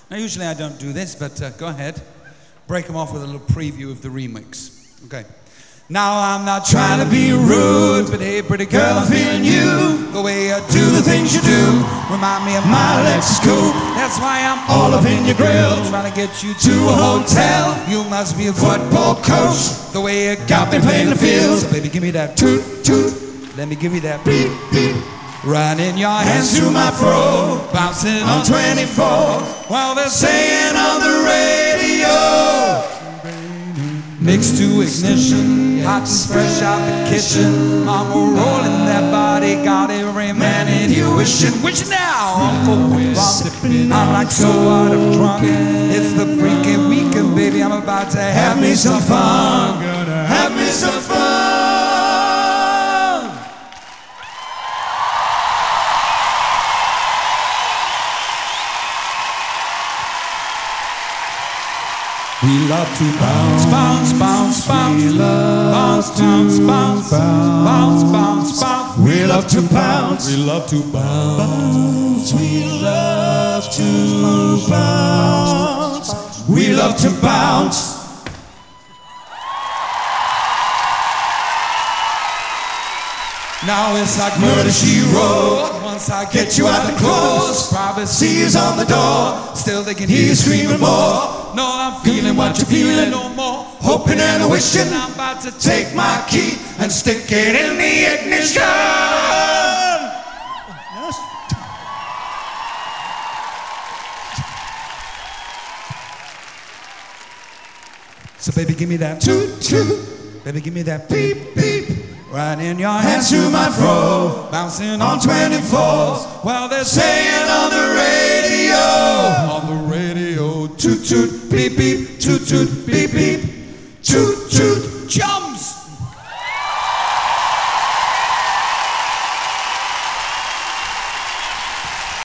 Now, usually I don't do this, but go ahead. Break them off with a little preview of the remix. Okay. Now, I'm not trying to be rude, but hey, pretty girl, I'm feeling you. The way you do the things you do remind me of my Lexus coupe. That's why I'm all up in your grill, trying to get you to a hotel. You must be a football coach, the way you got me playing the field. So baby, give me that toot, toot. Let me give you that beep, beep. Running your hands through my fro, bouncing on 24. While they're saying on the radio, mixed to ignition, hot and fresh out the kitchen. Mama rolling that body, got every man in you wishing. Which now, Uncle Bumpy, I'm like so out of drunk. It's the freaking weekend, baby, I'm about to have me some fun. Gonna have me some fun. We love to bounce, bounce, bounce, bounce. We love bounce, bounce, bounce, bounce, bounce, bounce. We love to bounce. We love to bounce. We love to bounce. We love to bounce. Now it's like murder she wrote. Once I get you out the clothes, privacy is on the door. Still they can hear you screaming more. No, I'm feeling what you're feeling no more. Hoping and wishing I'm about to take my key and stick it in the ignition. Yes. So baby, give me that toot toot. Baby, give me that beep beep. Running your hands through my fro, bouncing on 24s. While they're saying on the radio, toot toot beep beep, toot toot beep beep.